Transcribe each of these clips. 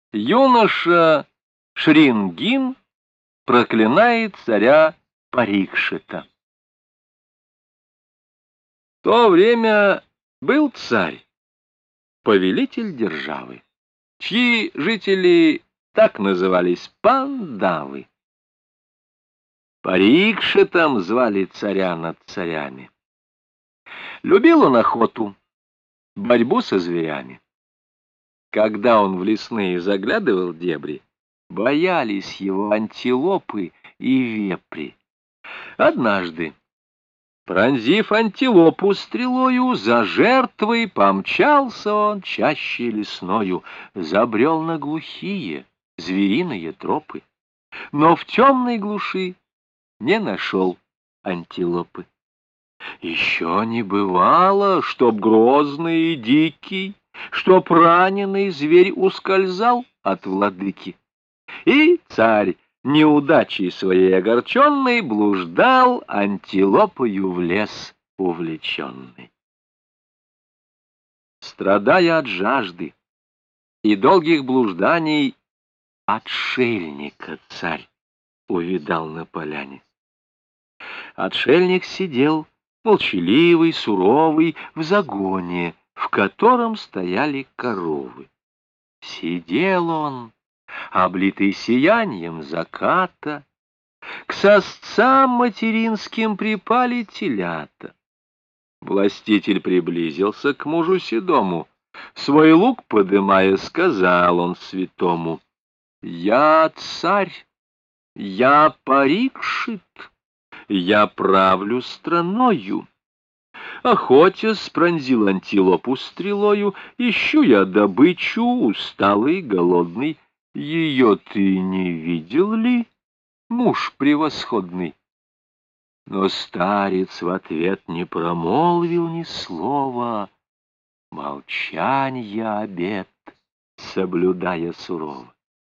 Юноша Шрингин проклинает царя Парикшита. В то время был царь, повелитель державы, чьи жители так назывались Пандавы. Парикшитом звали царя над царями. Любил он охоту, борьбу со зверями. Когда он в лесные заглядывал дебри, боялись его антилопы и вепри. Однажды, пронзив антилопу стрелою, за жертвой помчался он чаще лесною, забрел на глухие звериные тропы, но в темной глуши не нашел антилопы. Еще не бывало, чтоб грозный и дикий, чтоб раненый зверь ускользал от владыки. И царь, неудачей своей огорченный, блуждал антилопою в лес увлеченный. Страдая от жажды и долгих блужданий, отшельника царь увидал на поляне. Отшельник сидел, молчаливый, суровый, в загоне, в котором стояли коровы. Сидел он, облитый сиянием заката, к сосцам материнским припали телята. Властитель приблизился к мужу седому, свой лук подымая, сказал он святому: «Я царь, я Парикшит, я правлю страною. Охотясь, пронзил антилопу стрелою, ищу я добычу, усталый и голодный. Ее ты не видел ли, муж превосходный?» Но старец в ответ не промолвил ни слова, молчанья обет соблюдая сурово.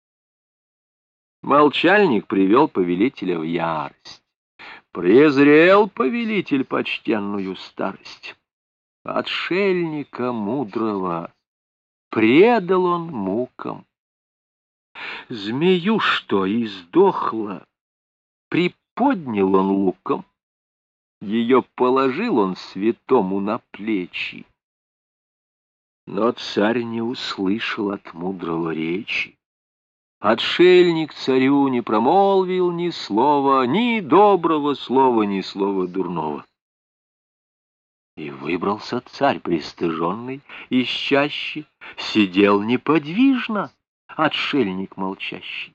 Молчальник привел повелителя в ярость. Презрел повелитель почтенную старость. Отшельника мудрого предал он мукам. Змею, что издохла, приподнял он луком, ее положил он святому на плечи. Но царь не услышал от мудрого речи. Отшельник царю не промолвил ни слова, ни доброго слова, ни слова дурного. И выбрался царь пристыженный из чащи, сидел неподвижно, отшельник молчащий.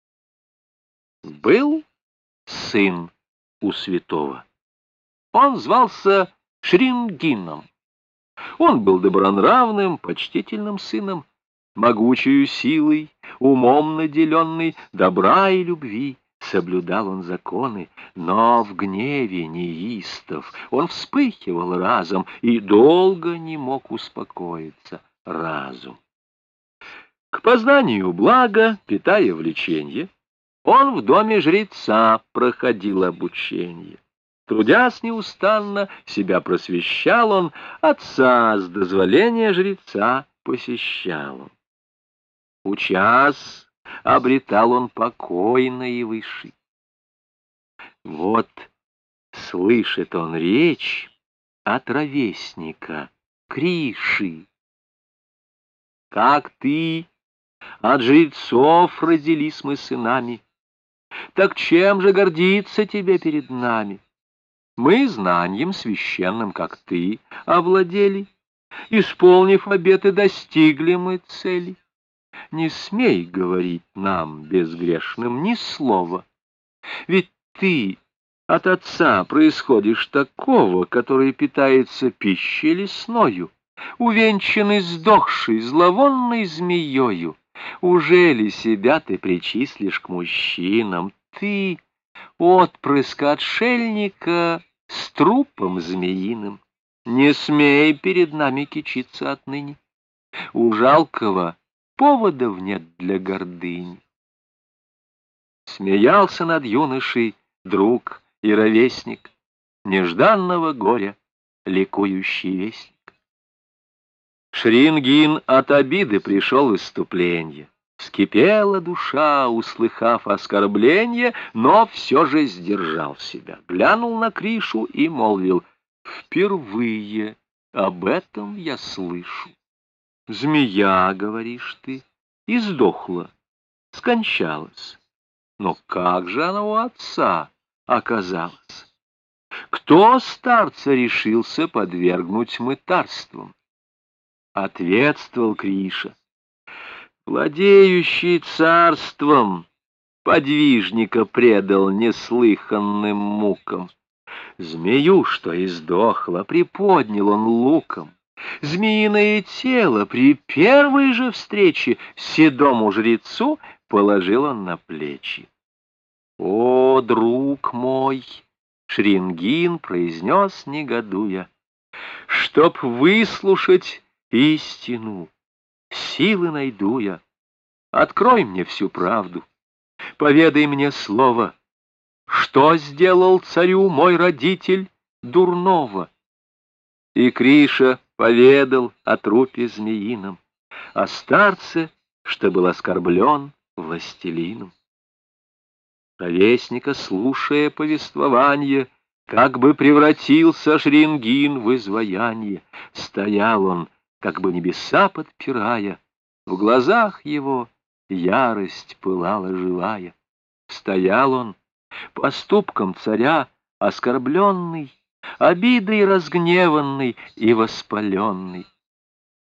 Был сын у святого. Он звался Шрингином. Он был добронравным, почтительным сыном, могучею силой, умом наделенный, добра и любви. Соблюдал он законы, но в гневе неистов он вспыхивал разом, и долго не мог успокоиться разум. К познанию блага, питая влеченье, он в доме жреца проходил обучение. Трудясь неустанно, себя просвещал он, отца с дозволения жреца посещал он. Учась, обретал он покой наивысший. Вот слышит он речь от ровесника Криши. «Как ты, от жрецов родились мы сынами, так чем же гордиться тебе перед нами? Мы знанием священным, как ты, овладели, исполнив обеты, достигли мы цели. Не смей говорить нам, безгрешным, ни слова, ведь ты от отца происходишь такого, который питается пищей лесною, увенчанный сдохшей зловонной змеёю. Ужели себя ты причислишь к мужчинам? Ты отпрыск отшельника с трупом змеиным. Не смей перед нами кичиться отныне. У жалкого поводов нет для гордыни. Смеялся над юношей друг и ровесник, нежданного горя ликующий вестник. Шрингин от обиды пришел в исступление, Вскипела душа, услыхав оскорбление, но все же сдержал себя, глянул на Кришу и молвил: «Впервые об этом я слышу. Змея, говоришь ты, и сдохла, скончалась. Но как же она у отца оказалась? Кто старца решился подвергнуть мытарствам?» Ответствовал Криша: «Владеющий царством подвижника предал неслыханным мукам. Змею, что издохла, приподнял он луком. Змеиное тело при первой же встрече седому жрецу положил он на плечи. О, друг мой!» — Шрингин произнес, негодуя, — «чтоб выслушать истину, силы найду я. Открой мне всю правду, поведай мне слово, что сделал царю мой родитель дурного». И Криша поведал о трупе змеином, о старце, что был оскорблен властелином. Ровесника, слушая повествование, как бы превратился Шрингин в изваяние. Стоял он, как бы небеса подпирая, в глазах его ярость пылала живая. Стоял он, поступком царя оскорбленный, обидой разгневанный и воспаленный.